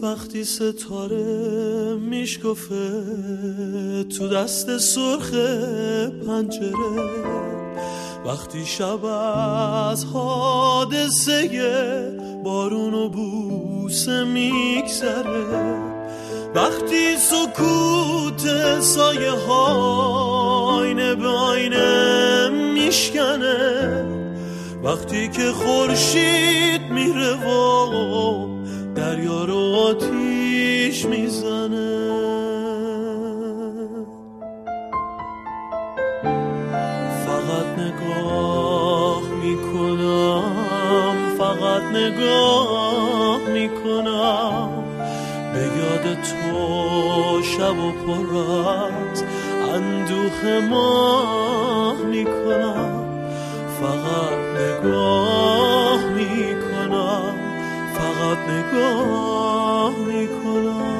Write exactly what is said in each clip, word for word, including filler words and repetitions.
وقتی ستاره میشکفه تو دست سرخ پنجره، وقتی شب از حادثه بارون و بوسه میگذره، وقتی سکوت سایه ها آینه به آینه میشکنه، وقتی که خورشید میره و دریا رو آتیش میزنه. فقط نگاه میکنم، فقط نگاه میکنم به یاد تو، شب و پر از اندوه ماه میکنم. فقط نگاه میکنم، فقط نگاه میکنم.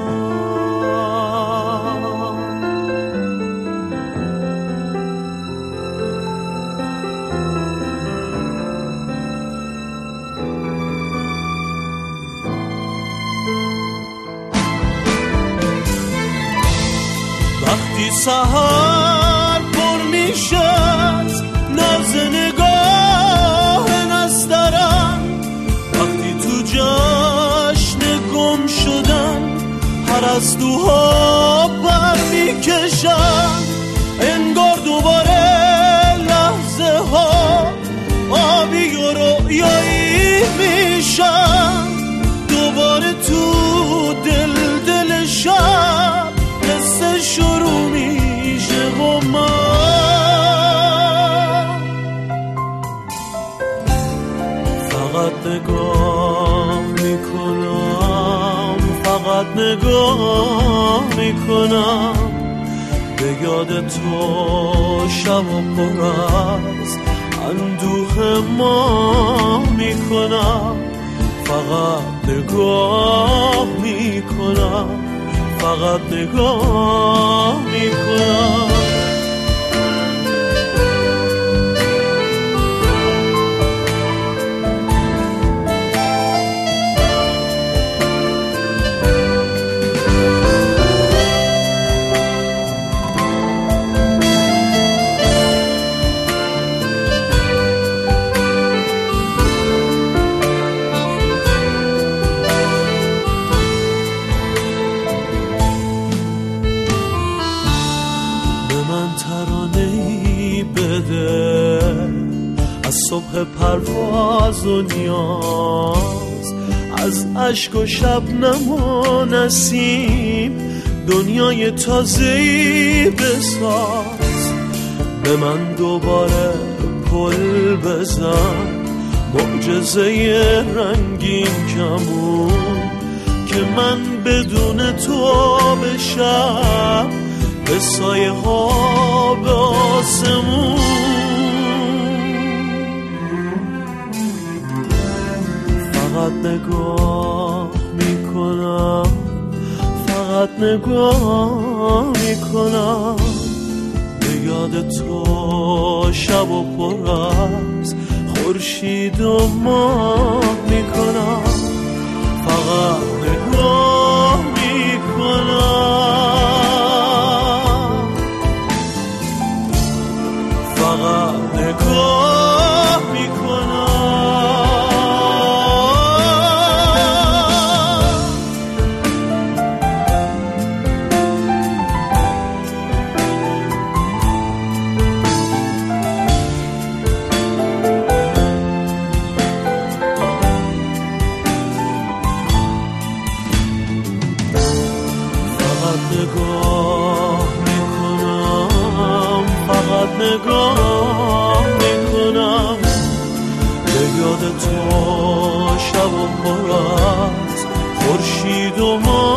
وقتی سحر پر میشه از ناز نگاه نسترن، وقتی تو جشن گم شدن پرستوها پر میکشن، انگار دوباره لحظه ها آبی و رویایی میشن، دوباره تو دل دل شب قصه شروع میشه و من فقط نگاه میکنم، فقط نگاه میکنم به یاد تو، شب و پر از اندوه ما میکنم. فقط نگاه میکنم، فقط نگاه میکنم. از صبح پرواز و نیاز، از اشک و شبنم و نسیم دنیای تازه‌ای بساز. به من دوباره پل بزن، معجزه رنگین کمون که من بدون تو بشم به سایه ها به آسمون. فقط نگاه میکنم، فقط نگاه میکنم به یاد تو، شب و پر از خورشید و ماه میکنم. فقط نگاه میکنم، فقط نگاه میکنم. نگاه میکنم، فقط نگاه میکنم به یاد تو، شب و پر از خورشید و ماه.